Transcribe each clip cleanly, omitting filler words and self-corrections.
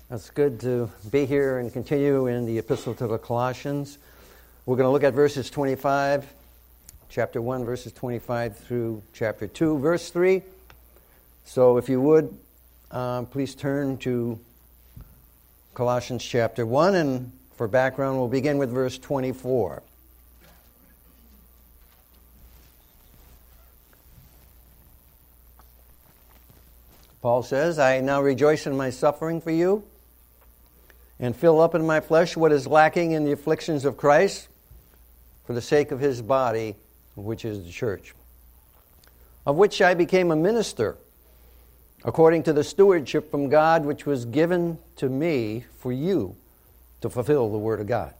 It's good to be here and continue in the Epistle to the Colossians. We're going to look at verses 25, chapter 1, verses 25 through chapter 2, verse 3. So if you would, please turn to Colossians chapter 1, and for background, we'll begin with verse 24. Paul says, I now rejoice in my suffering for you, and fill up in my flesh what is lacking in the afflictions of Christ for the sake of his body, which is the church, of which I became a minister, according to the stewardship from God which was given to me for you to fulfill the word of God.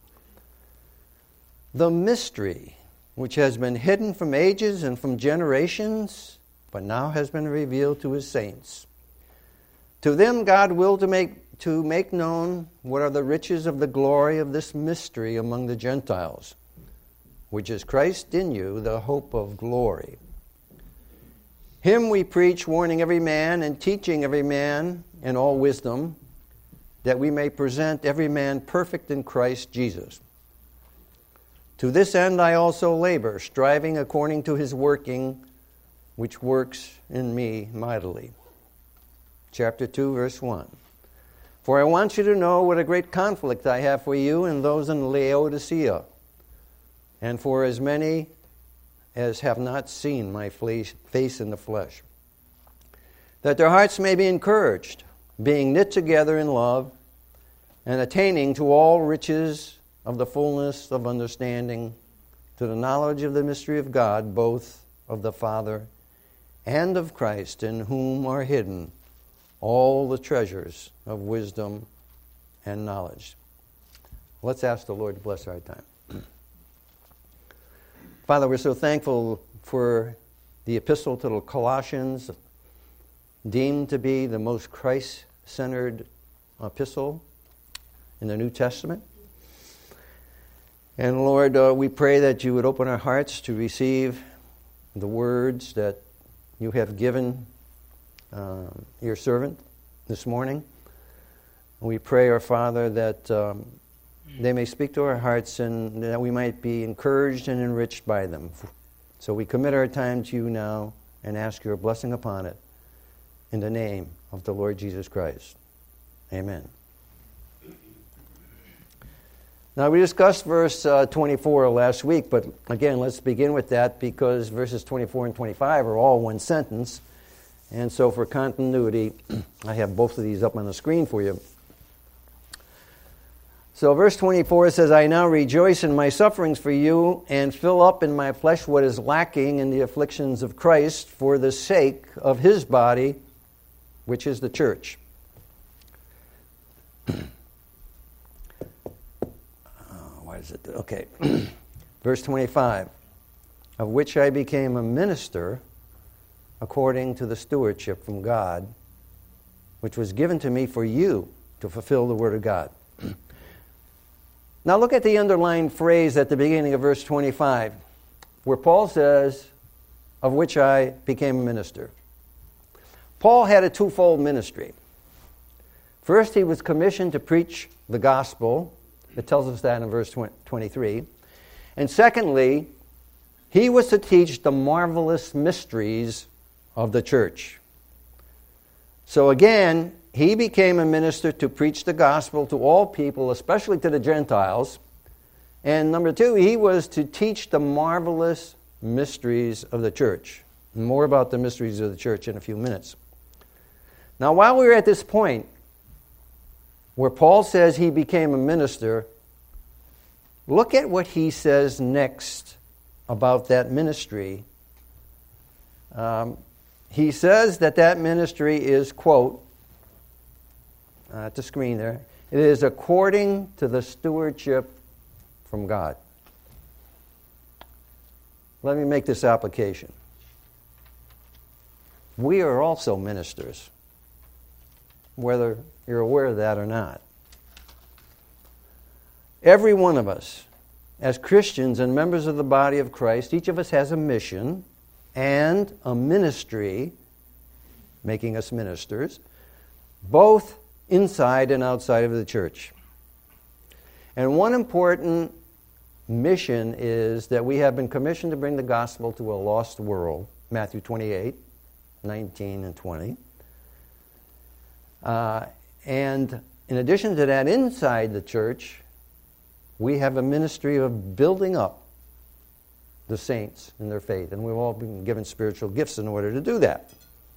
The mystery which has been hidden from ages and from generations, but now has been revealed to his saints. To them God willed to make known what are the riches of the glory of this mystery among the Gentiles, which is Christ in you, the hope of glory. Him we preach, warning every man and teaching every man in all wisdom, that we may present every man perfect in Christ Jesus. To this end I also labor, striving according to his working, which works in me mightily. Chapter 2, verse 1. For I want you to know what a great conflict I have for you and those in Laodicea, and for as many as have not seen my face in the flesh, that their hearts may be encouraged, being knit together in love, and attaining to all riches of the fullness of understanding, to the knowledge of the mystery of God, both of the Father and of Christ, in whom are hidden all the treasures of wisdom and knowledge. Let's ask the Lord to bless our time. Father, we're so thankful for the Epistle to the Colossians, deemed to be the most Christ-centered epistle in the New Testament. And Lord, we pray that you would open our hearts to receive the words that you have given your servant this morning. We pray, our Father, that they may speak to our hearts and that we might be encouraged and enriched by them. So we commit our time to you now and ask your blessing upon it in the name of the Lord Jesus Christ. Amen. Now, we discussed verse 24 last week, but again, let's begin with that because verses 24 and 25 are all one sentence. And so for continuity, I have both of these up on the screen for you. So verse 24 says, I now rejoice in my sufferings for you and fill up in my flesh what is lacking in the afflictions of Christ for the sake of his body, which is the church. Why does it do? Okay. Verse 25, of which I became a minister according to the stewardship from God, which was given to me for you to fulfill the word of God. Now look at the underlined phrase at the beginning of verse 25, where Paul says, of which I became a minister. Paul had a twofold ministry. First, he was commissioned to preach the gospel. It tells us that in verse 23. And secondly, he was to teach the marvelous mysteries of the church. So again, he became a minister to preach the gospel to all people, especially to the Gentiles. And number two, he was to teach the marvelous mysteries of the church. More about the mysteries of the church in a few minutes. Now, while we're at this point, where Paul says he became a minister, look at what he says next about that ministry. He says that ministry is, quote, at the screen there, it is according to the stewardship from God. Let me make this application. We are also ministers, whether you're aware of that or not. Every one of us, as Christians and members of the body of Christ, each of us has a mission and a ministry, making us ministers, both inside and outside of the church. And one important mission is that we have been commissioned to bring the gospel to a lost world. Matthew 28:19 and 20. And in addition to that, inside the church, we have a ministry of building up the saints in their faith. And we've all been given spiritual gifts in order to do that.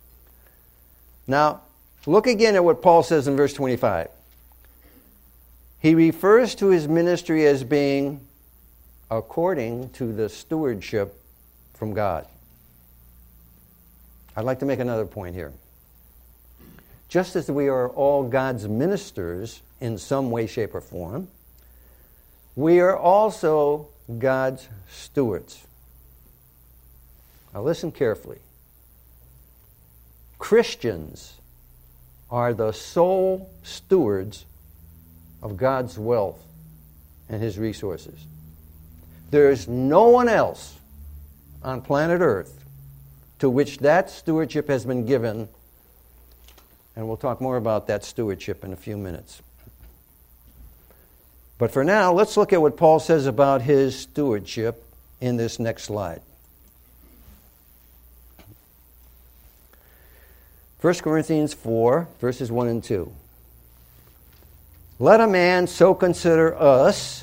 Now, look again at what Paul says in verse 25. He refers to his ministry as being according to the stewardship from God. I'd like to make another point here. Just as we are all God's ministers in some way, shape, or form, we are also God's stewards. Now listen carefully. Christians are the sole stewards of God's wealth and His resources. There is no one else on planet Earth to which that stewardship has been given, and we'll talk more about that stewardship in a few minutes. But for now, let's look at what Paul says about his stewardship in this next slide. 1 Corinthians 4, verses 1 and 2. Let a man so consider us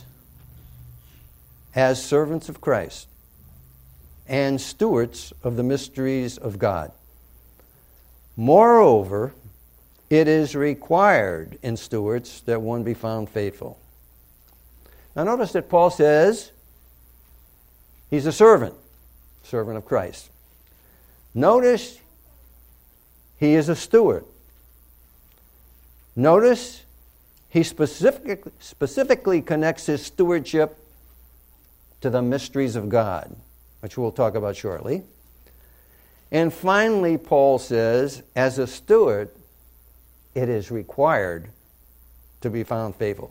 as servants of Christ and stewards of the mysteries of God. Moreover, it is required in stewards that one be found faithful. Now notice that Paul says he's a servant of Christ. Notice he is a steward. Notice he specifically connects his stewardship to the mysteries of God, which we'll talk about shortly. And finally, Paul says, as a steward, it is required to be found faithful.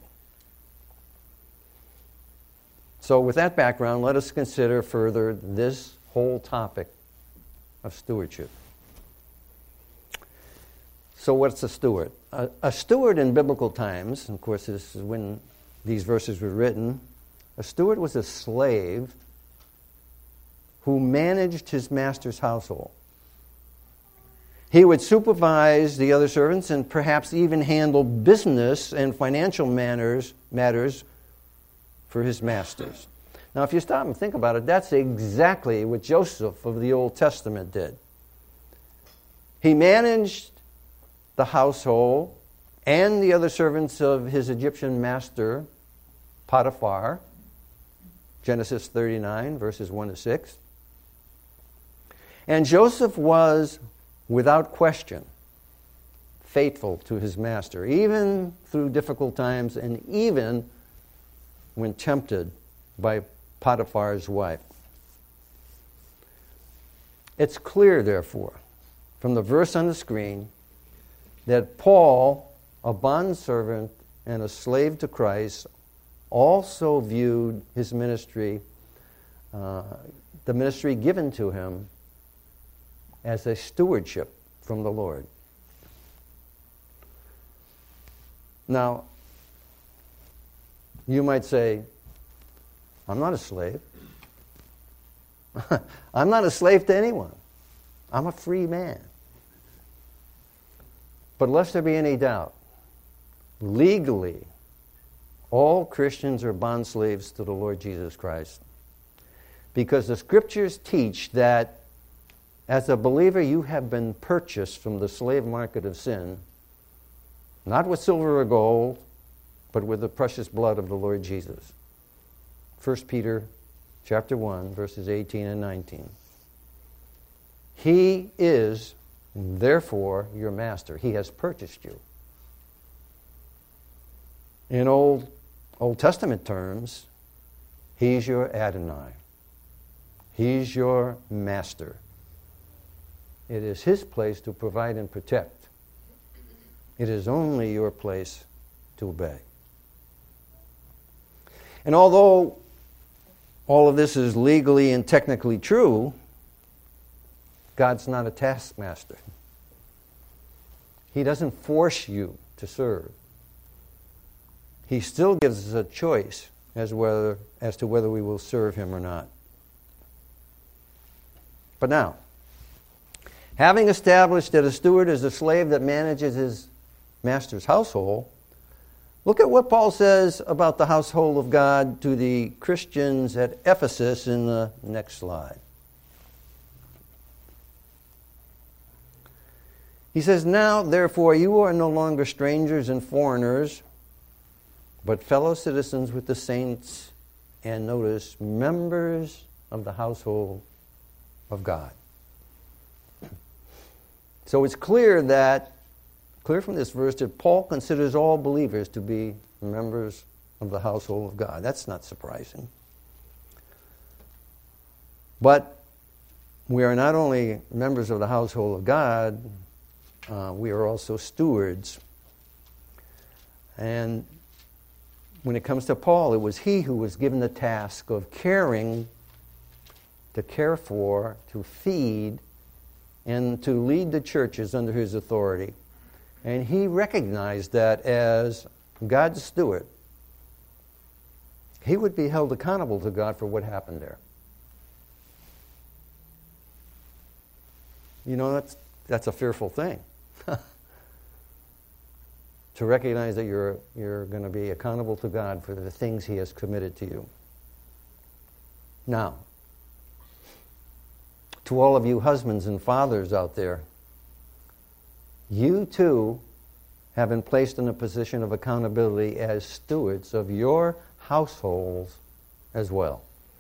So with that background, let us consider further this whole topic of stewardship. So what's a steward? A steward in biblical times, and of course this is when these verses were written, a steward was a slave who managed his master's household. He would supervise the other servants and perhaps even handle business and financial matters for his masters. Now, if you stop and think about it, that's exactly what Joseph of the Old Testament did. He managed the household and the other servants of his Egyptian master, Potiphar, Genesis 39, verses 1 to 6. And Joseph was, without question, faithful to his master, even through difficult times and even when tempted by Potiphar's wife. It's clear, therefore, from the verse on the screen, that Paul, a bondservant and a slave to Christ, also viewed his ministry, the ministry given to him, as a stewardship from the Lord. Now, you might say, I'm not a slave. I'm not a slave to anyone. I'm a free man. But lest there be any doubt, legally, all Christians are bondslaves to the Lord Jesus Christ. Because the Scriptures teach that as a believer you have been purchased from the slave market of sin, not with silver or gold, but with the precious blood of the Lord Jesus. 1 Peter chapter 1, verses 18 and 19. He is, therefore, your master. He has purchased you. In Old Testament terms, He's your Adonai. He's your master. It is His place to provide and protect. It is only your place to obey. And although all of this is legally and technically true, God's not a taskmaster. He doesn't force you to serve. He still gives us a choice as to whether we will serve him or not. But now, having established that a steward is a slave that manages his master's household, look at what Paul says about the household of God to the Christians at Ephesus in the next slide. He says, "Now, therefore, you are no longer strangers and foreigners, but fellow citizens with the saints, and notice, members of the household of God." So it's clear from this verse that Paul considers all believers to be members of the household of God. That's not surprising. But we are not only members of the household of God, we are also stewards. And when it comes to Paul, it was he who was given the task of caring, to care for, to feed, and to lead the churches under his authority. And he recognized that as God's steward, he would be held accountable to God for what happened there. You know, that's a fearful thing. To recognize that you're going to be accountable to God for the things he has committed to you. Now, to all of you husbands and fathers out there, you too have been placed in a position of accountability as stewards of your households as well.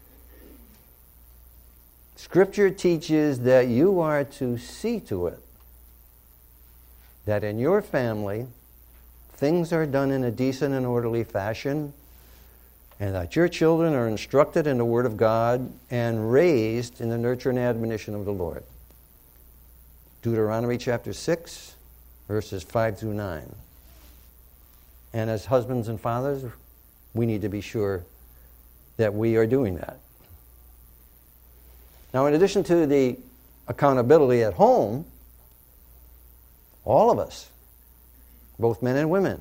Scripture teaches that you are to see to it that in your family things are done in a decent and orderly fashion, and that your children are instructed in the Word of God and raised in the nurture and admonition of the Lord. Deuteronomy chapter 6, verses 5 through 9. And as husbands and fathers, we need to be sure that we are doing that. Now, in addition to the accountability at home, all of us, both men and women,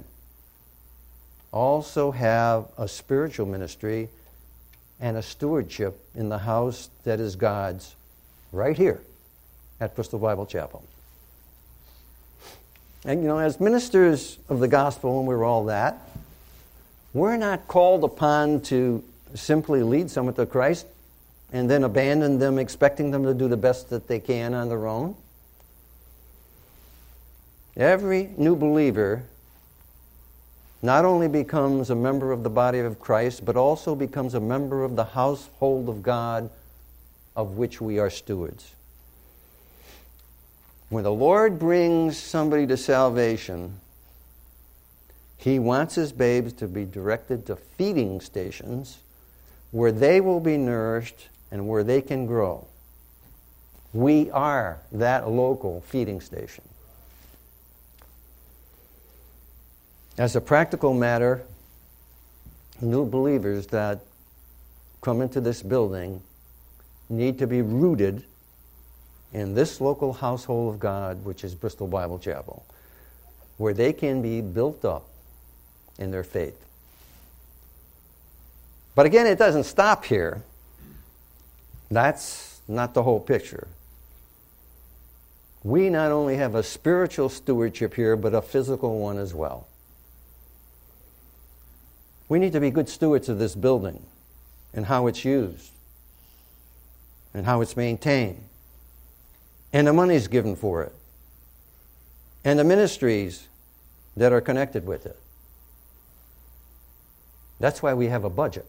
also have a spiritual ministry and a stewardship in the house that is God's right here at Bristol Bible Chapel. And you know, as ministers of the gospel, and we're all that, we're not called upon to simply lead someone to Christ and then abandon them, expecting them to do the best that they can on their own. Every new believer not only becomes a member of the body of Christ, but also becomes a member of the household of God of which we are stewards. When the Lord brings somebody to salvation, he wants his babes to be directed to feeding stations where they will be nourished and where they can grow. We are that local feeding station. As a practical matter, new believers that come into this building need to be rooted in this local household of God, which is Bristol Bible Chapel, where they can be built up in their faith. But again, it doesn't stop here. That's not the whole picture. We not only have a spiritual stewardship here, but a physical one as well. We need to be good stewards of this building and how it's used and how it's maintained and the money's given for it and the ministries that are connected with it. That's why we have a budget.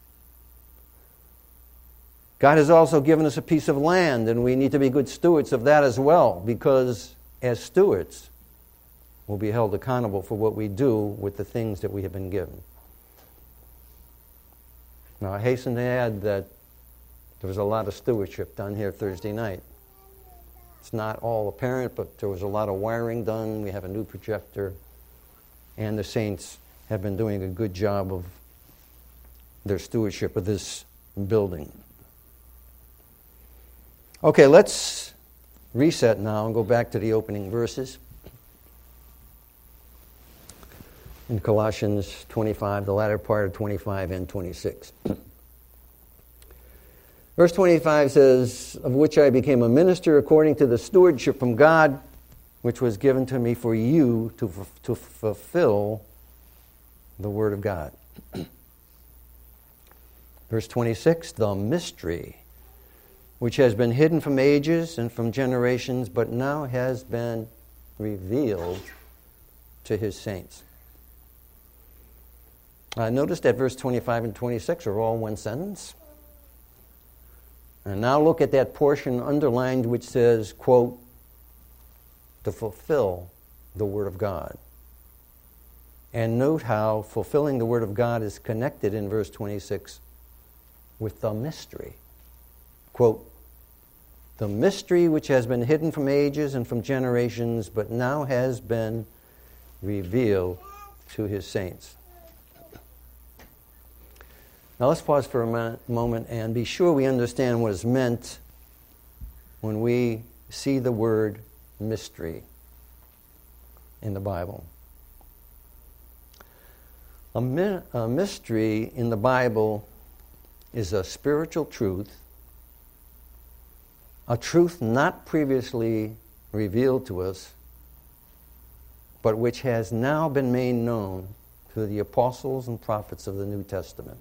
God has also given us a piece of land, and we need to be good stewards of that as well, because as stewards, we'll be held accountable for what we do with the things that we have been given. Now, I hasten to add that there was a lot of stewardship done here Thursday night. It's not all apparent, but there was a lot of wiring done. We have a new projector, and the saints have been doing a good job of their stewardship of this building. Okay, let's reset now and go back to the opening verses. in Colossians 25, the latter part of 25 and 26. Verse 25 says, of which I became a minister according to the stewardship from God, which was given to me for you to fulfill the Word of God. Verse 26, the mystery, which has been hidden from ages and from generations, but now has been revealed to His saints. Notice that verse 25 and 26 are all one sentence. And now look at that portion underlined which says, quote, to fulfill the Word of God. And note how fulfilling the Word of God is connected in verse 26 with the mystery. Quote, the mystery which has been hidden from ages and from generations, but now has been revealed to His saints. Now let's pause for a moment and be sure we understand what is meant when we see the word mystery in the Bible. A mystery in the Bible is a spiritual truth, a truth not previously revealed to us, but which has now been made known through the apostles and prophets of the New Testament.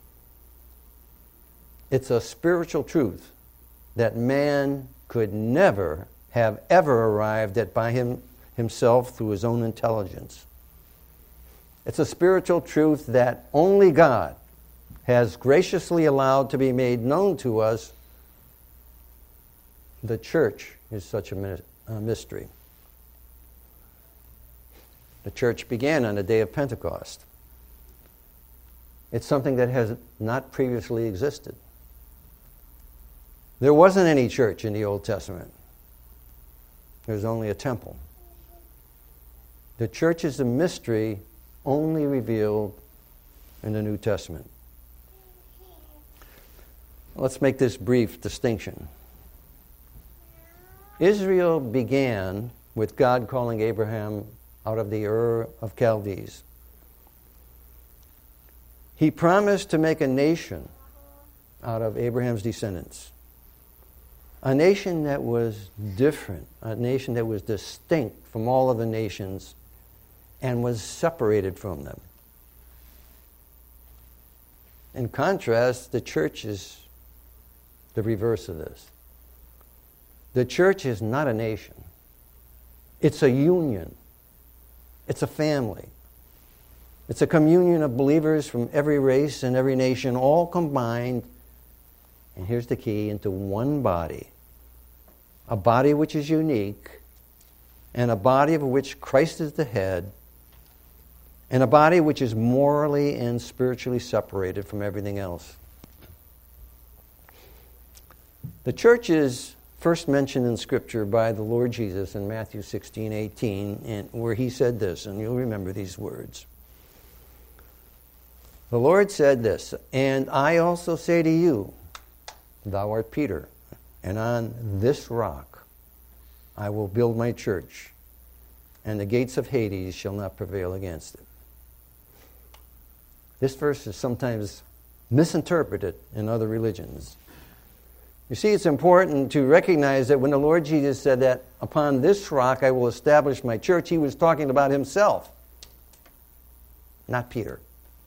It's a spiritual truth that man could never have ever arrived at by himself through his own intelligence. It's a spiritual truth that only God has graciously allowed to be made known to us. The church is such a mystery. The church began on the day of Pentecost. It's something that has not previously existed. There wasn't any church in the Old Testament. There was only a temple. The church is a mystery only revealed in the New Testament. Let's make this brief distinction. Israel began with God calling Abraham out of the Ur of Chaldees. He promised to make a nation out of Abraham's descendants. A nation that was different, a nation that was distinct from all other nations and was separated from them. In contrast, the church is the reverse of this. The church is not a nation. It's a union. It's a family. It's a communion of believers from every race and every nation, all combined, and here's the key, into one body. A body which is unique, and a body of which Christ is the head, and a body which is morally and spiritually separated from everything else. The church is first mentioned in Scripture by the Lord Jesus in Matthew 16:18, and where He said this, and you'll remember these words. The Lord said this, and I also say to you, thou art Peter, and on this rock I will build my church, and the gates of Hades shall not prevail against it. This verse is sometimes misinterpreted in other religions. You see, it's important to recognize that when the Lord Jesus said that, upon this rock I will establish my church, He was talking about Himself, not Peter.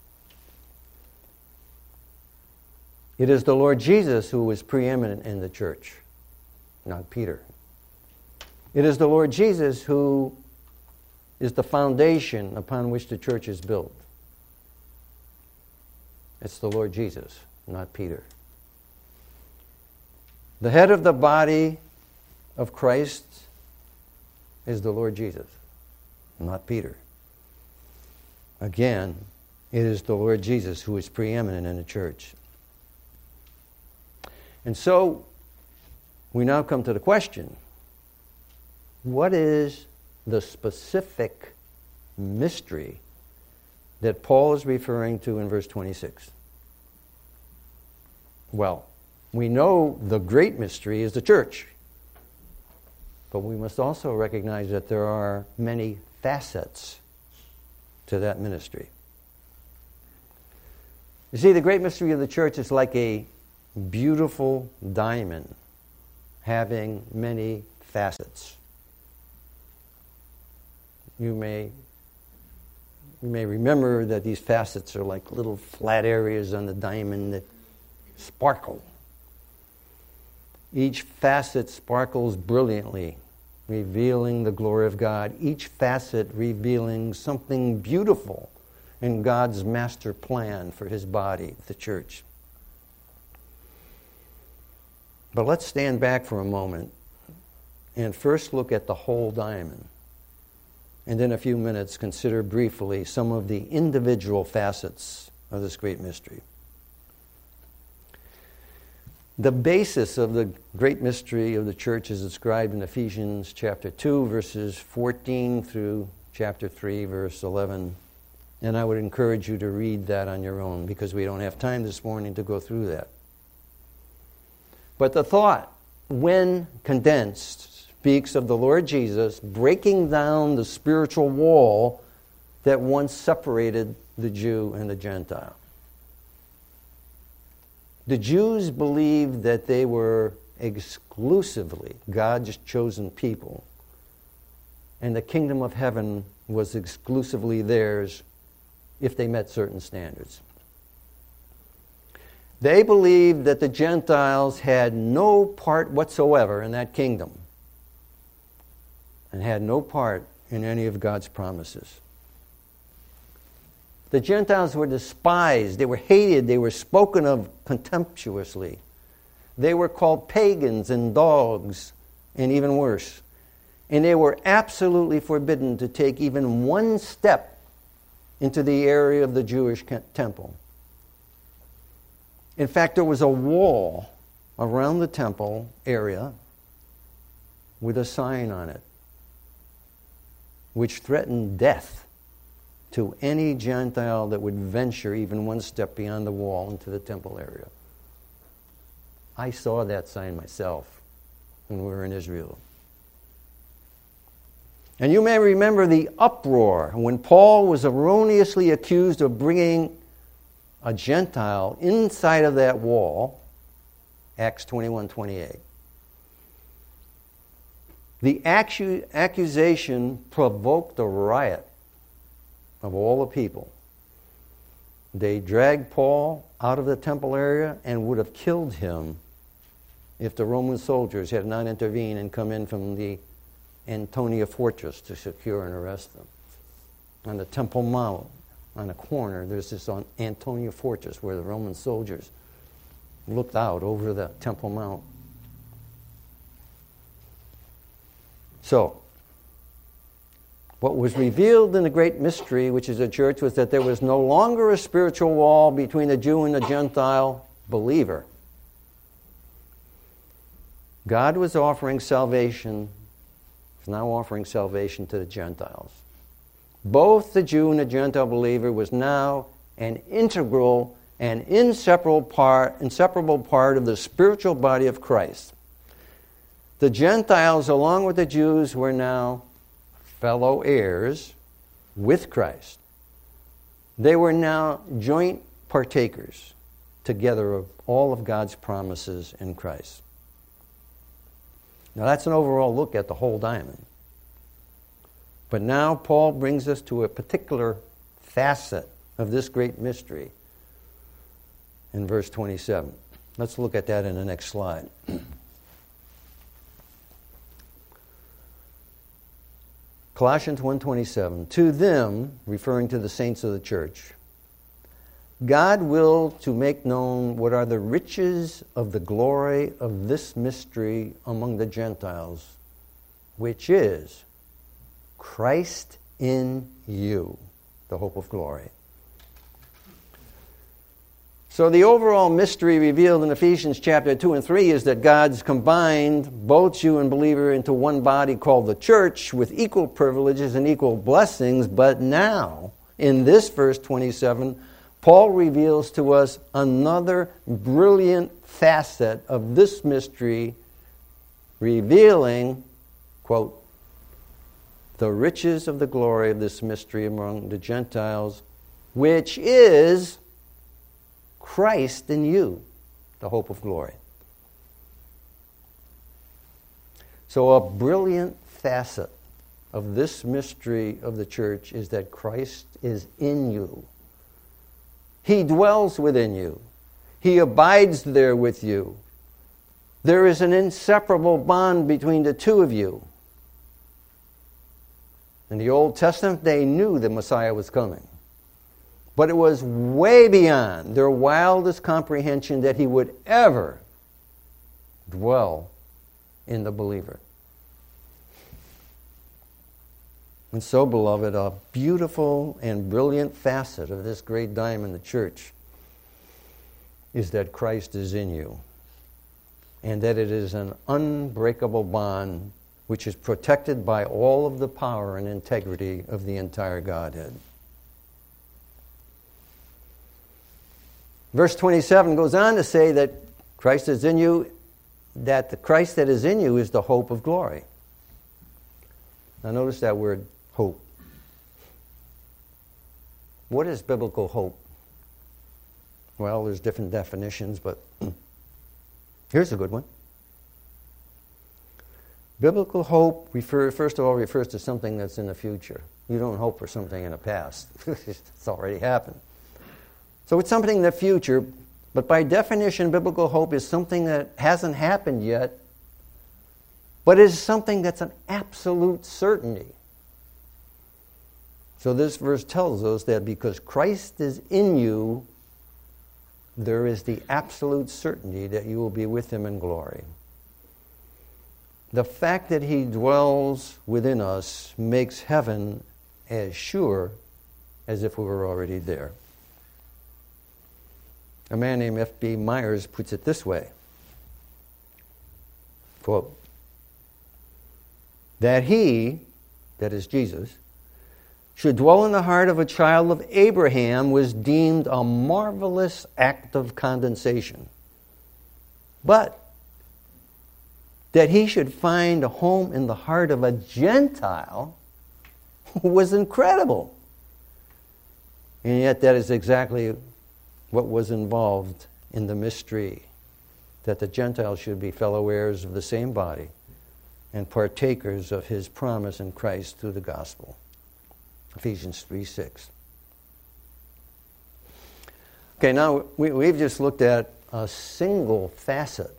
It is the Lord Jesus who is preeminent in the church, not Peter. It is the Lord Jesus who is the foundation upon which the church is built. It's the Lord Jesus, not Peter. The head of the body of Christ is the Lord Jesus, not Peter. Again, it is the Lord Jesus who is preeminent in the church. And so, we now come to the question, what is the specific mystery that Paul is referring to in verse 26? Well, we know the great mystery is the church, but we must also recognize that there are many facets to that ministry. You see, the great mystery of the church is like a beautiful diamond having many facets. You may remember that these facets are like little flat areas on the diamond that sparkle. Each facet sparkles brilliantly, revealing the glory of God. Each facet revealing something beautiful in God's master plan for His body, the church. But let's stand back for a moment and first look at the whole diamond. And in a few minutes, consider briefly some of the individual facets of this great mystery. The basis of the great mystery of the church is described in Ephesians chapter 2, verses 14 through chapter 3, verse 11. And I would encourage you to read that on your own because we don't have time this morning to go through that. But the thought, when condensed, speaks of the Lord Jesus breaking down the spiritual wall that once separated the Jew and the Gentile. The Jews believed that they were exclusively God's chosen people, and the kingdom of heaven was exclusively theirs if they met certain standards. They believed that the Gentiles had no part whatsoever in that kingdom and had no part in any of God's promises. The Gentiles were despised, they were hated, they were spoken of contemptuously. They were called pagans and dogs, and even worse. And they were absolutely forbidden to take even one step into the area of the Jewish temple. In fact, there was a wall around the temple area with a sign on it, which threatened death to any Gentile that would venture even one step beyond the wall into the temple area. I saw that sign myself when we were in Israel. And you may remember the uproar when Paul was erroneously accused of bringing a Gentile inside of that wall, Acts 21:28. The accusation provoked a riot of all the people. They dragged Paul out of the temple area and would have killed him if the Roman soldiers had not intervened and come in from the Antonia fortress to secure and arrest them. On the Temple Mount, on a corner, there's this Antonia fortress where the Roman soldiers looked out over the Temple Mount. So, what was revealed in the great mystery, which is the church, was that there was no longer a spiritual wall between the Jew and the Gentile believer. God was offering salvation, is now offering salvation to the Gentiles. Both the Jew and the Gentile believer was now an integral and inseparable part of the spiritual body of Christ. The Gentiles, along with the Jews, were now fellow heirs with Christ. They were now joint partakers together of all of God's promises in Christ. Now that's an overall look at the whole diamond. But now Paul brings us to a particular facet of this great mystery in verse 27. Let's look at that in the next slide. Colossians 1:27, to them, referring to the saints of the church, God willed to make known what are the riches of the glory of this mystery among the Gentiles, which is Christ in you, the hope of glory. So the overall mystery revealed in Ephesians chapter 2 and 3 is that God's combined both Jew and believer into one body called the church with equal privileges and equal blessings. But now, in this verse 27, Paul reveals to us another brilliant facet of this mystery, revealing, quote, the riches of the glory of this mystery among the Gentiles, which is Christ in you, the hope of glory. So a brilliant facet of this mystery of the church is that Christ is in you. He dwells within you. He abides there with you. There is an inseparable bond between the two of you. In the Old Testament, they knew the Messiah was coming. But it was way beyond their wildest comprehension that he would ever dwell in the believer. And so, beloved, a beautiful and brilliant facet of this great diamond, the church, is that Christ is in you, and that it is an unbreakable bond which is protected by all of the power and integrity of the entire Godhead. Verse 27 goes on to say that Christ is in you, that the Christ that is in you is the hope of glory. Now notice that word, hope. What is biblical hope? Well, there's different definitions, but here's a good one. Biblical hope, first of all, refers to something that's in the future. You don't hope for something in the past. It's already happened. So it's something in the future, but by definition, biblical hope is something that hasn't happened yet, but is something that's an absolute certainty. So this verse tells us that because Christ is in you, there is the absolute certainty that you will be with him in glory. The fact that he dwells within us makes heaven as sure as if we were already there. A man named F.B. Myers puts it this way, quote, that he, that is Jesus, should dwell in the heart of a child of Abraham was deemed a marvelous act of condescension. But that he should find a home in the heart of a Gentile was incredible. And yet that is exactly what was involved in the mystery, that the Gentiles should be fellow heirs of the same body and partakers of his promise in Christ through the gospel. Ephesians 3:6. Okay, now we've just looked at a single facet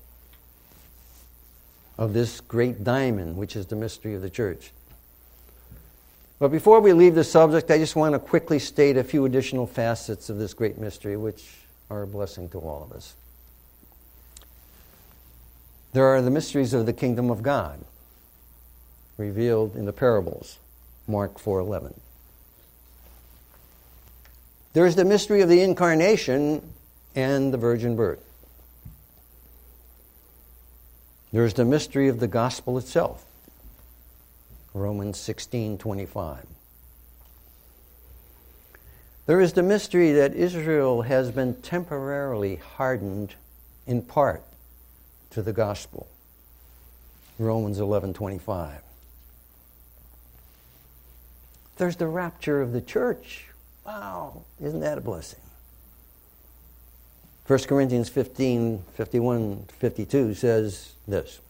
of this great diamond, which is the mystery of the church. But before we leave the subject, I just want to quickly state a few additional facets of this great mystery, which are a blessing to all of us. There are the mysteries of the kingdom of God, revealed in the parables, Mark 4:11. There is the mystery of the incarnation and the virgin birth. There is the mystery of the gospel itself, Romans 16:25. There is the mystery that Israel has been temporarily hardened in part to the gospel, Romans 11:25. There's the rapture of the church. Wow, isn't that a blessing? 1 Corinthians 15:51-52 says this.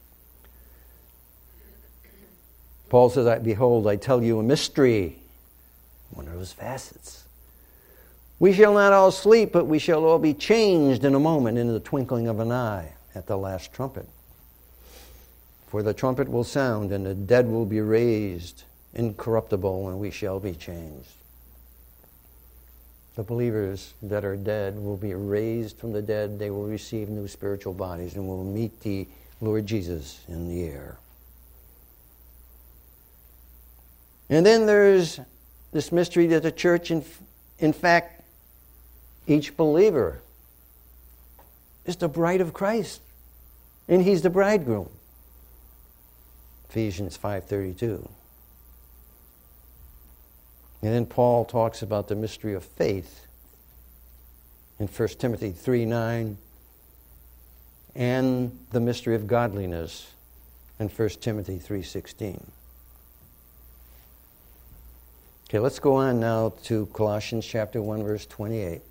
Paul says, behold, I tell you a mystery, one of those facets. We shall not all sleep, but we shall all be changed in a moment, in the twinkling of an eye, at the last trumpet. For the trumpet will sound, and the dead will be raised incorruptible, and we shall be changed. The believers that are dead will be raised from the dead. They will receive new spiritual bodies and will meet the Lord Jesus in the air. And then there's this mystery that the church, in fact, each believer is the bride of Christ, and he's the bridegroom. Ephesians 5:32. And then Paul talks about the mystery of faith in 1 Timothy 3:9 and the mystery of godliness in 1 Timothy 3:16. Okay, let's go on now to Colossians chapter 1, verse 28.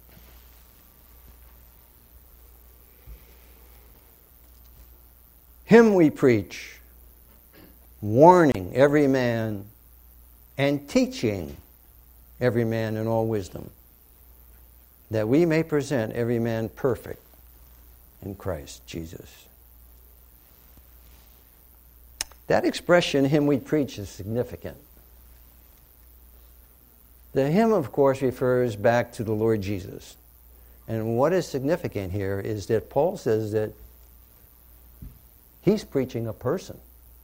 Him we preach, warning every man and teaching every man in all wisdom, that we may present every man perfect in Christ Jesus. That expression, him we preach, is significant. The hymn, of course, refers back to the Lord Jesus. And what is significant here is that Paul says that he's preaching a person.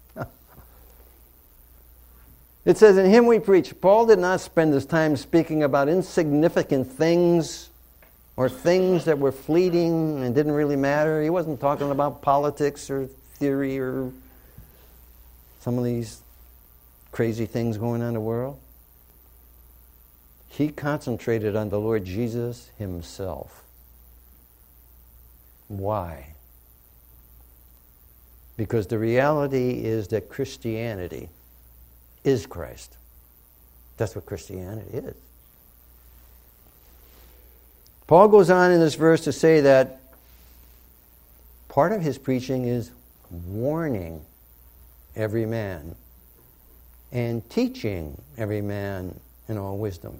It says, in him we preach. Paul did not spend his time speaking about insignificant things or things that were fleeting and didn't really matter. He wasn't talking about politics or theory or some of these crazy things going on in the world. He concentrated on the Lord Jesus himself. Why? Because the reality is that Christianity is Christ. That's what Christianity is. Paul goes on in this verse to say that part of his preaching is warning every man and teaching every man in all wisdom.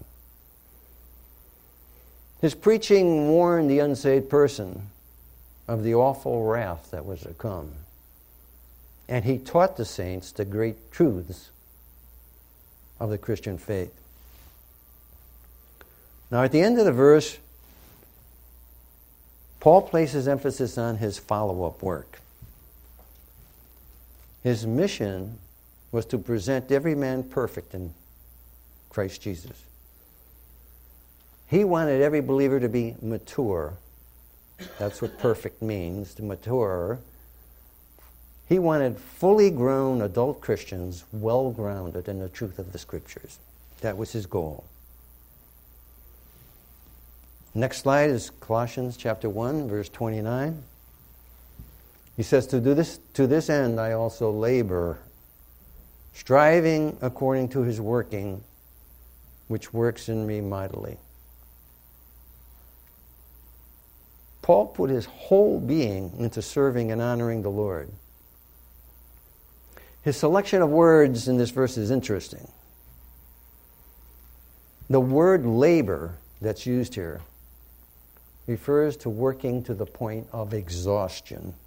His preaching warned the unsaved person of the awful wrath that was to come. And he taught the saints the great truths of the Christian faith. Now, at the end of the verse, Paul places emphasis on his follow-up work. His mission was to present every man perfect in Christ Jesus. He wanted every believer to be mature. That's what perfect means, to mature. He wanted fully grown adult Christians, well-grounded in the truth of the Scriptures. That was his goal. Next slide is Colossians chapter 1, verse 29. He says, to this end I also labor, striving according to his working, which works in me mightily. Paul put his whole being into serving and honoring the Lord. His selection of words in this verse is interesting. The word labor that's used here refers to working to the point of exhaustion.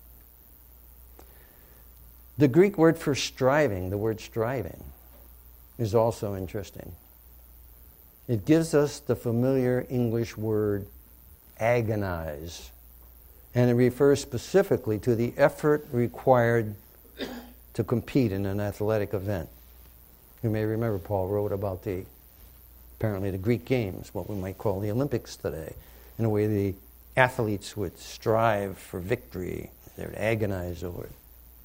The Greek word for striving, the word striving, is also interesting. It gives us the familiar English word agonize, and it refers specifically to the effort required to compete in an athletic event. You may remember Paul wrote about apparently the Greek games, what we might call the Olympics today, in a way the athletes would strive for victory. They would agonize over it.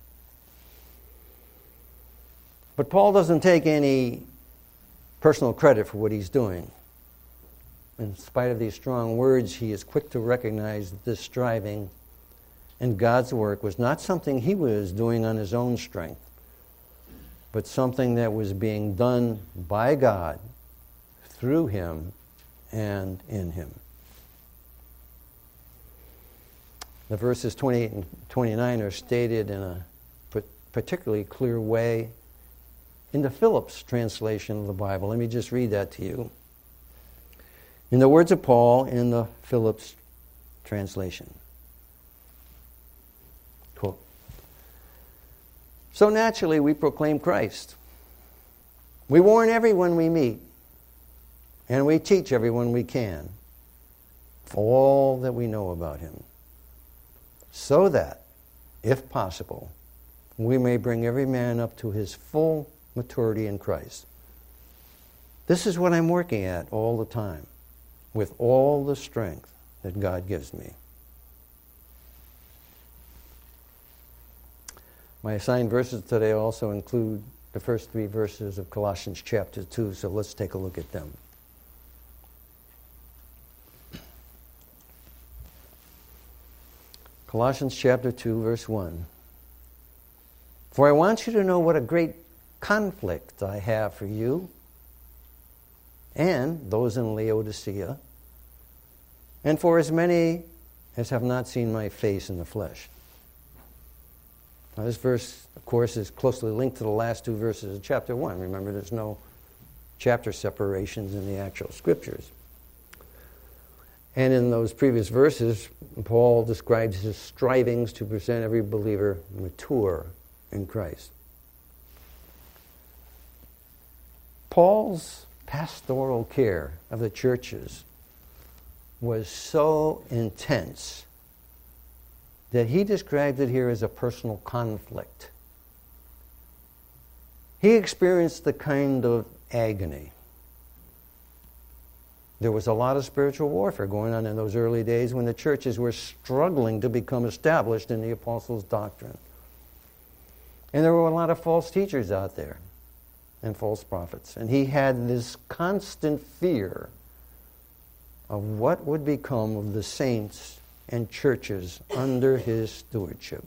But Paul doesn't take any personal credit for what he's doing. In spite of these strong words, he is quick to recognize that this striving and God's work was not something he was doing on his own strength, but something that was being done by God through him and in him. The verses 28 and 29 are stated in a particularly clear way in the Phillips translation of the Bible. Let me just read that to you. In the words of Paul in the Phillips translation. Quote, so naturally we proclaim Christ. We warn everyone we meet, and we teach everyone we can all that we know about him, so that, if possible, we may bring every man up to his full maturity in Christ. This is what I'm working at all the time, with all the strength that God gives me. My assigned verses today also include the first 3 verses of Colossians chapter 2, so let's take a look at them. Colossians chapter 2, verse 1. For I want you to know what a great conflict I have for you and those in Laodicea, and for as many as have not seen my face in the flesh. Now, this verse, of course, is closely linked to the last two verses of chapter 1. Remember, there's no chapter separations in the actual scriptures. And in those previous verses, Paul describes his strivings to present every believer mature in Christ. Paul's pastoral care of the churches was so intense that he described it here as a personal conflict. He experienced the kind of agony. There was a lot of spiritual warfare going on in those early days when the churches were struggling to become established in the apostles' doctrine. And there were a lot of false teachers out there and false prophets. And he had this constant fear of what would become of the saints and churches under his stewardship.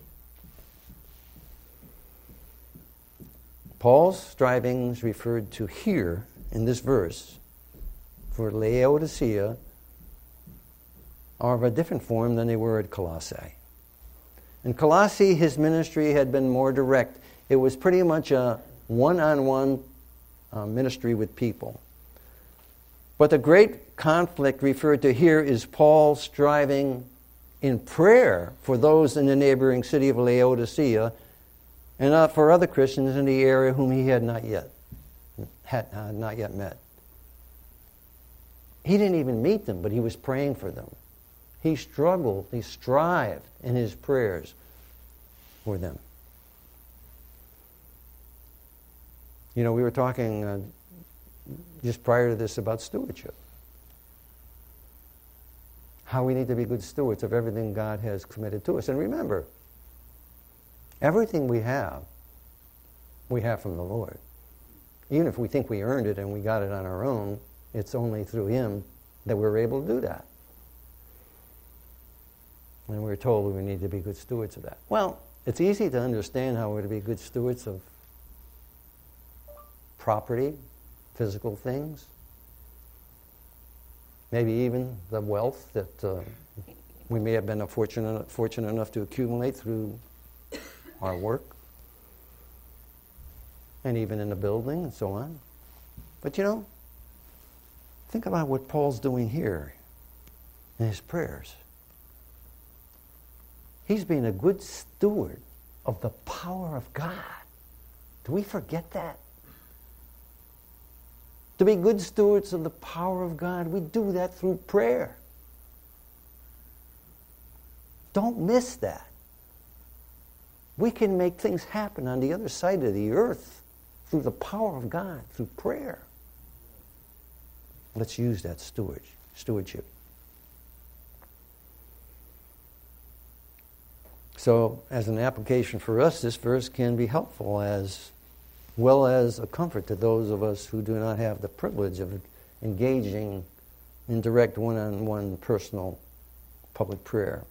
Paul's strivings referred to here in this verse for Laodicea are of a different form than they were at Colossae. In Colossae, his ministry had been more direct. It was pretty much a one-on-one ministry with people. But the great conflict referred to here is Paul striving in prayer for those in the neighboring city of Laodicea and for other Christians in the area whom he had not yet met. He didn't even meet them, but he was praying for them. He struggled, he strived in his prayers for them. You know, we were talking just prior to this about stewardship. How we need to be good stewards of everything God has committed to us. And remember, everything we have from the Lord. Even if we think we earned it and we got it on our own, it's only through Him that we're able to do that. And we're told we need to be good stewards of that. Well, it's easy to understand how we're to be good stewards of property, physical things, maybe even the wealth that we may have been fortunate enough to accumulate through our work, and even in the building and so on. But you know, think about what Paul's doing here in his prayers. He's being a good steward of the power of God. Do we forget that? To be good stewards of the power of God, we do that through prayer. Don't miss that. We can make things happen on the other side of the earth through the power of God, through prayer. Let's use that stewardship. So, as an application for us, this verse can be helpful as well as a comfort to those of us who do not have the privilege of engaging in direct one-on-one personal public prayer.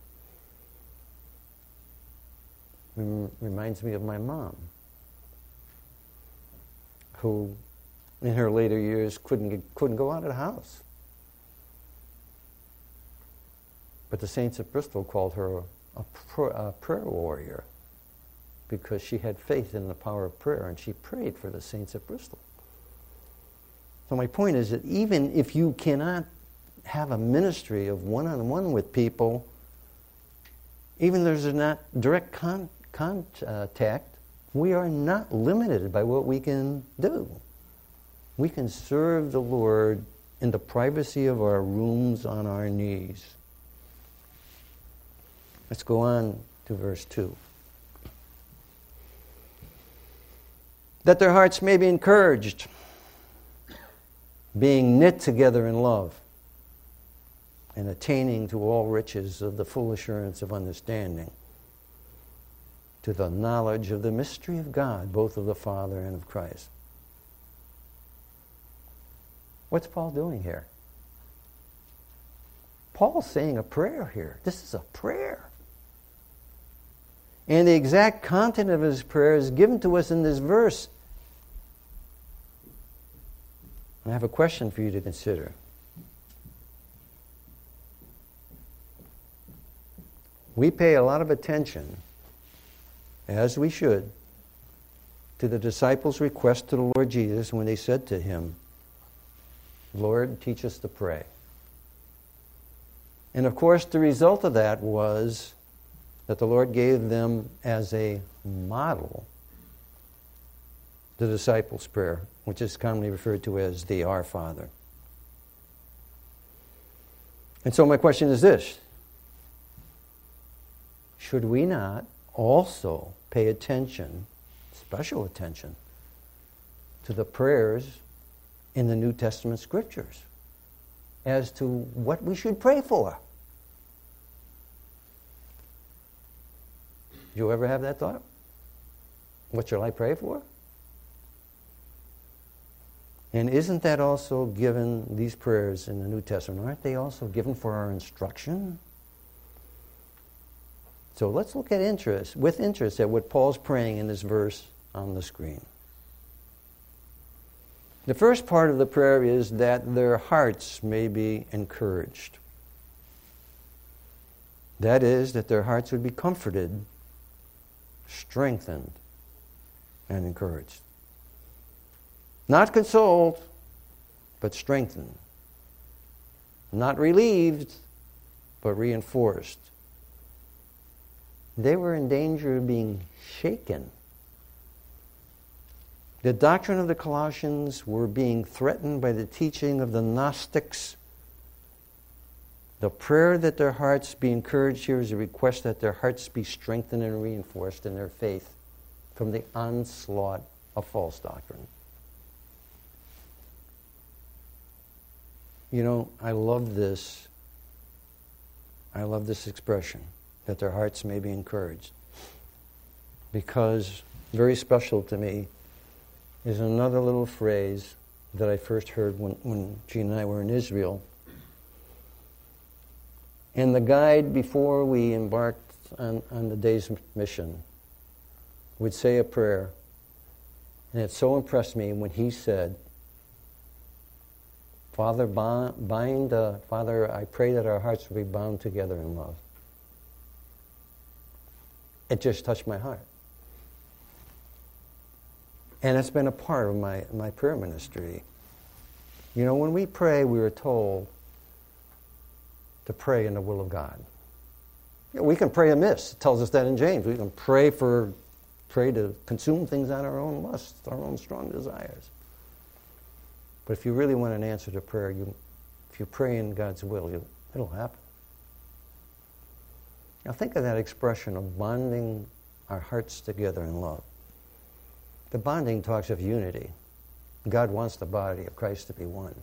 Reminds me of my mom, who in her later years couldn't go out of the house. But the saints of Bristol called her a prayer warrior because she had faith in the power of prayer, and she prayed for the saints of Bristol. So my point is that even if you cannot have a ministry of one-on-one with people, even though there's not direct contact, we are not limited by what we can do. We can serve the Lord in the privacy of our rooms on our knees. Let's go on to verse 2. That their hearts may be encouraged, being knit together in love, and attaining to all riches of the full assurance of understanding, to the knowledge of the mystery of God, both of the Father and of Christ. What's Paul doing here? Paul's saying a prayer here. This is a prayer. And the exact content of his prayer is given to us in this verse. I have a question for you to consider. We pay a lot of attention, as we should, to the disciples' request to the Lord Jesus when they said to him, Lord, teach us to pray. And of course, the result of that was that the Lord gave them as a model the disciples' prayer, which is commonly referred to as the Our Father. And so my question is this: should we not also pay attention, special attention, to the prayers in the New Testament Scriptures as to what we should pray for? Did you ever have that thought? What shall I pray for? And isn't that also given, these prayers in the New Testament, aren't they also given for our instruction? So let's look with interest at what Paul's praying in this verse on the screen. The first part of the prayer is that their hearts may be encouraged. That is, that their hearts would be comforted, strengthened, and encouraged. Not consoled, but strengthened. Not relieved, but reinforced. They were in danger of being shaken. The doctrine of the Colossians were being threatened by the teaching of the Gnostics. The prayer that their hearts be encouraged here is a request that their hearts be strengthened and reinforced in their faith from the onslaught of false doctrine. You know, I love this expression, that their hearts may be encouraged. Because very special to me is another little phrase that I first heard when Gene and I were in Israel. And the guide, before we embarked on the day's mission, would say a prayer. And it so impressed me when he said, Father, I pray that our hearts will be bound together in love. It just touched my heart. And it's been a part of my prayer ministry. You know, when we pray, we are told to pray in the will of God. You know, we can pray amiss. It tells us that in James. We can pray to consume things on our own lusts, our own strong desires. But if you really want an answer to prayer, if you pray in God's will, it'll happen. Now think of that expression of bonding our hearts together in love. The bonding talks of unity. God wants the body of Christ to be one.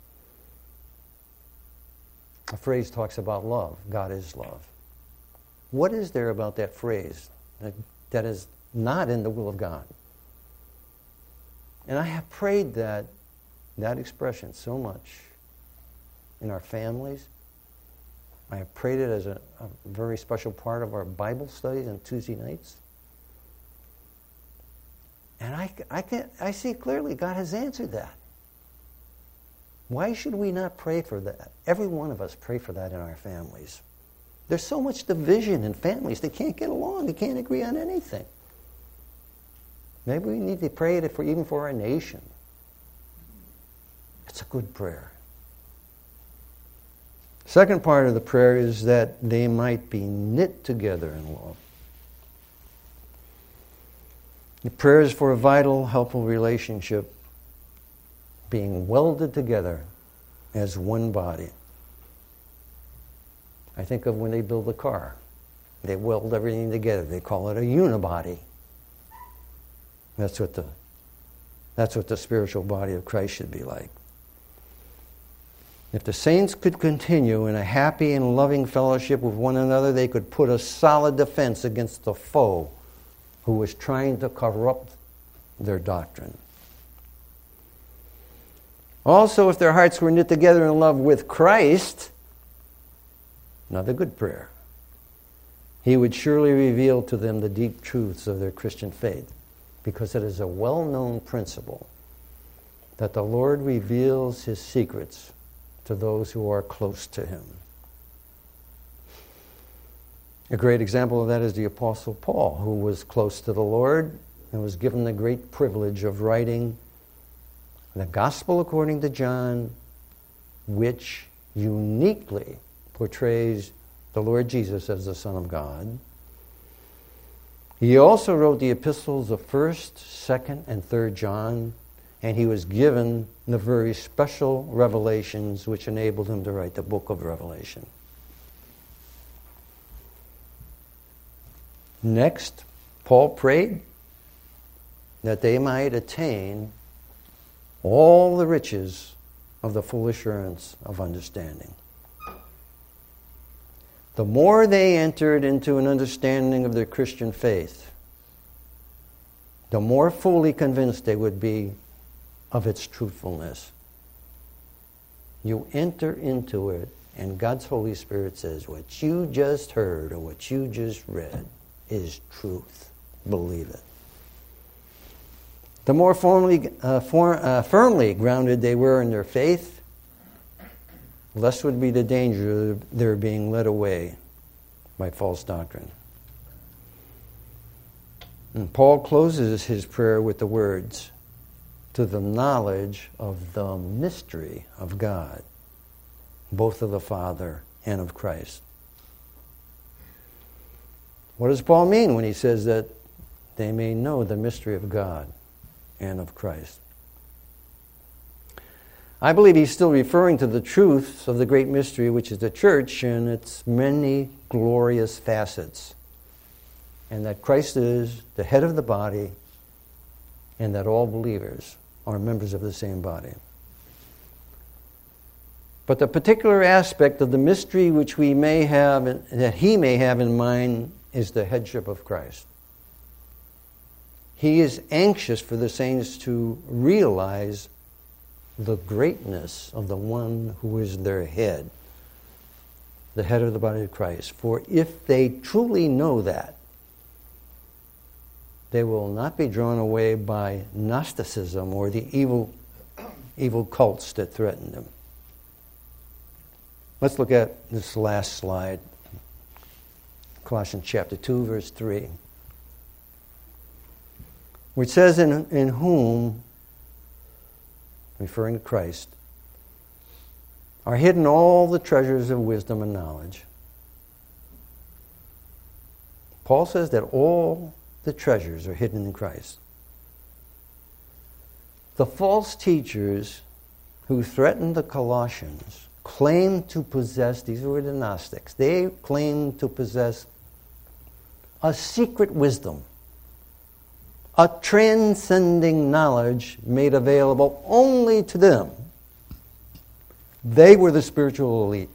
A phrase talks about love. God is love. What is there about that phrase that is not in the will of God? And I have prayed that expression so much in our families. I have prayed it as a very special part of our Bible studies on Tuesday nights. And I see clearly God has answered that. Why should we not pray for that? Every one of us pray for that in our families. There's so much division in families. They can't get along. They can't agree on anything. Maybe we need to pray it even for our nation. It's a good prayer. Second part of the prayer is that they might be knit together in love. The prayer is for a vital, helpful relationship being welded together as one body. I think of when they build a car. They weld everything together. They call it a unibody. That's what the spiritual body of Christ should be like. If the saints could continue in a happy and loving fellowship with one another, they could put a solid defense against the foe who was trying to corrupt their doctrine. Also, if their hearts were knit together in love with Christ, another good prayer, He would surely reveal to them the deep truths of their Christian faith, because it is a well-known principle that the Lord reveals his secrets to those who are close to him. A great example of that is the Apostle Paul, who was close to the Lord and was given the great privilege of writing the Gospel according to John, which uniquely portrays the Lord Jesus as the Son of God. He also wrote the epistles of 1st, 2nd, and 3rd John, and he was given the very special revelations which enabled him to write the book of Revelation. Next, Paul prayed that they might attain all the riches of the full assurance of understanding. The more they entered into an understanding of their Christian faith, the more fully convinced they would be of its truthfulness. You enter into it, and God's Holy Spirit says, what you just heard or what you just read is truth. Believe it. The more firmly grounded they were in their faith, less would be the danger of their being led away by false doctrine. And Paul closes his prayer with the words, to the knowledge of the mystery of God, both of the Father and of Christ. What does Paul mean when he says that they may know the mystery of God and of Christ? I believe he's still referring to the truths of the great mystery, which is the church and its many glorious facets, and that Christ is the head of the body, and that all believers are members of the same body. But the particular aspect of the mystery which we may have, that he may have in mind, is the headship of Christ. He is anxious for the saints to realize the greatness of the one who is their head, the head of the body of Christ. For if they truly know that, they will not be drawn away by Gnosticism or the evil cults that threaten them. Let's look at this last slide. Colossians chapter 2, verse 3. Which says, in whom, referring to Christ, are hidden all the treasures of wisdom and knowledge. Paul says that all the treasures are hidden in Christ. The false teachers who threatened the Colossians claimed to possess, these were the Gnostics, they claimed to possess a secret wisdom, a transcending knowledge made available only to them. They were the spiritual elite.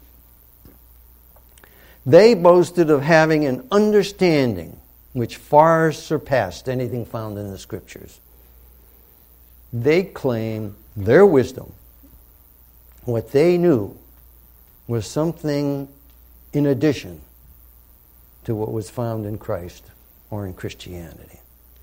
They boasted of having an understanding which far surpassed anything found in the Scriptures. They claimed their wisdom, what they knew, was something in addition to what was found in Christ or in Christianity.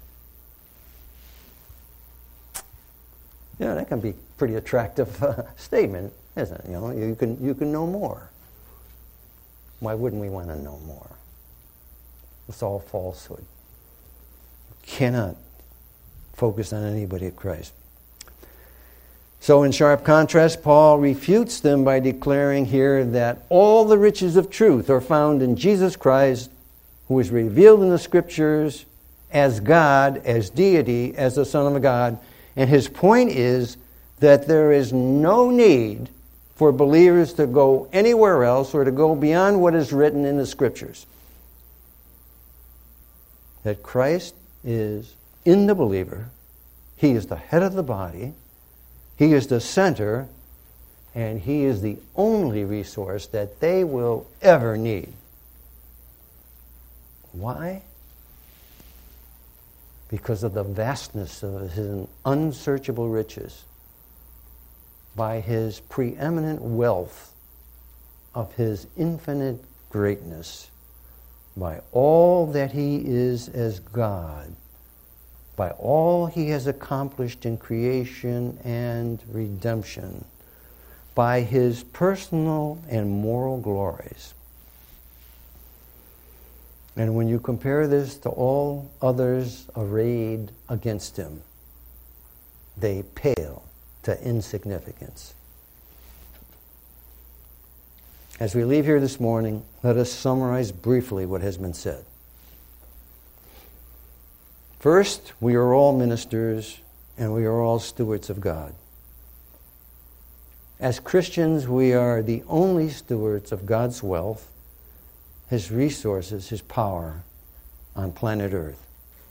You know, that can be a pretty attractive statement, isn't it? You know, you can know more. Why wouldn't we want to know more? It's all falsehood. You cannot focus on anybody but Christ. So in sharp contrast, Paul refutes them by declaring here that all the riches of truth are found in Jesus Christ, who is revealed in the Scriptures as God, as deity, as the Son of God. And his point is that there is no need for believers to go anywhere else or to go beyond what is written in the Scriptures. That Christ is in the believer. He is the head of the body. He is the center. And he is the only resource that they will ever need. Why? Because of the vastness of his unsearchable riches, by his preeminent wealth of his infinite greatness, by all that he is as God, by all he has accomplished in creation and redemption, by his personal and moral glories. And when you compare this to all others arrayed against him, they pale to insignificance. As we leave here this morning, let us summarize briefly what has been said. First, we are all ministers and we are all stewards of God. As Christians, we are the only stewards of God's wealth, his resources, his power on planet Earth.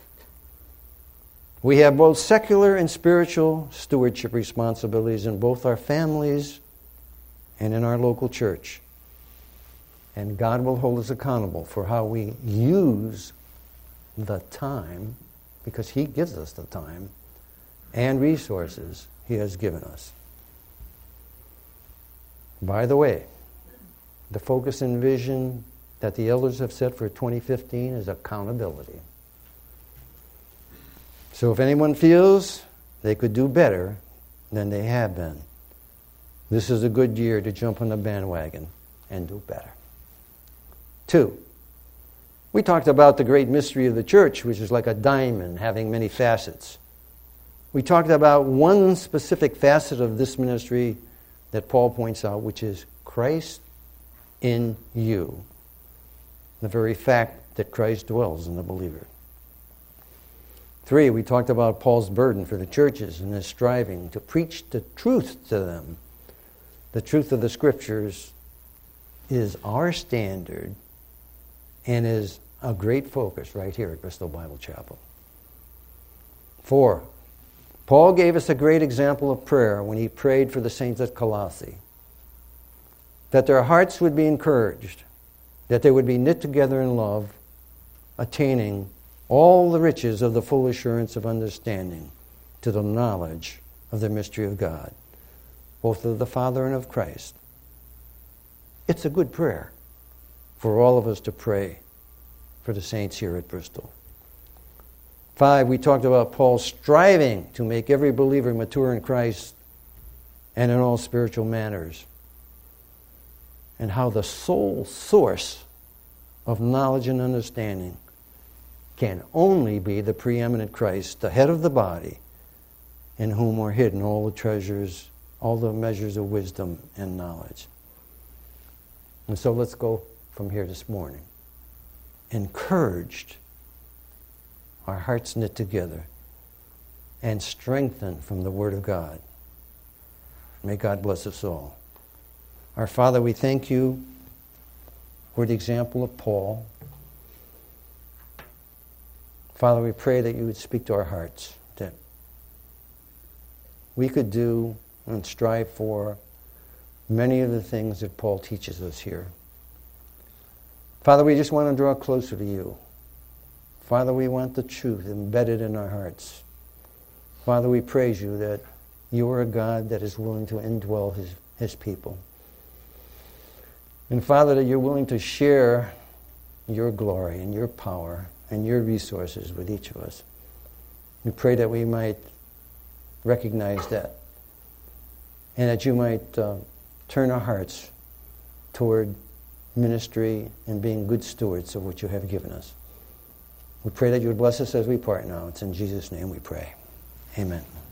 We have both secular and spiritual stewardship responsibilities in both our families and in our local church. And God will hold us accountable for how we use the time, because he gives us the time and resources he has given us. By the way, the focus and vision that the elders have set for 2015 is accountability. So if anyone feels they could do better than they have been, this is a good year to jump on the bandwagon and do better. 2, we talked about the great mystery of the church, which is like a diamond having many facets. We talked about one specific facet of this ministry that Paul points out, which is Christ in you. The very fact that Christ dwells in the believer. 3, we talked about Paul's burden for the churches and his striving to preach the truth to them. The truth of the Scriptures is our standard and is a great focus right here at Bristol Bible Chapel. 4, Paul gave us a great example of prayer when he prayed for the saints at Colossae, that their hearts would be encouraged, that they would be knit together in love, attaining all the riches of the full assurance of understanding to the knowledge of the mystery of God, both of the Father and of Christ. It's a good prayer for all of us to pray for the saints here at Bristol. 5, we talked about Paul striving to make every believer mature in Christ and in all spiritual manners, and how the sole source of knowledge and understanding can only be the preeminent Christ, the head of the body, in whom are hidden all the treasures, all the measures of wisdom and knowledge. And so let's go from here this morning, encouraged, our hearts knit together, and strengthened from the Word of God. May God bless us all. Our Father, we thank you for the example of Paul. Father, we pray that you would speak to our hearts, that we could do and strive for many of the things that Paul teaches us here. Father, we just want to draw closer to you. Father, we want the truth embedded in our hearts. Father, we praise you that you are a God that is willing to indwell his people. And Father, that you're willing to share your glory and your power and your resources with each of us. We pray that we might recognize that, and that you might turn our hearts toward ministry and being good stewards of what you have given us. We pray that you would bless us as we part now. It's in Jesus' name we pray. Amen.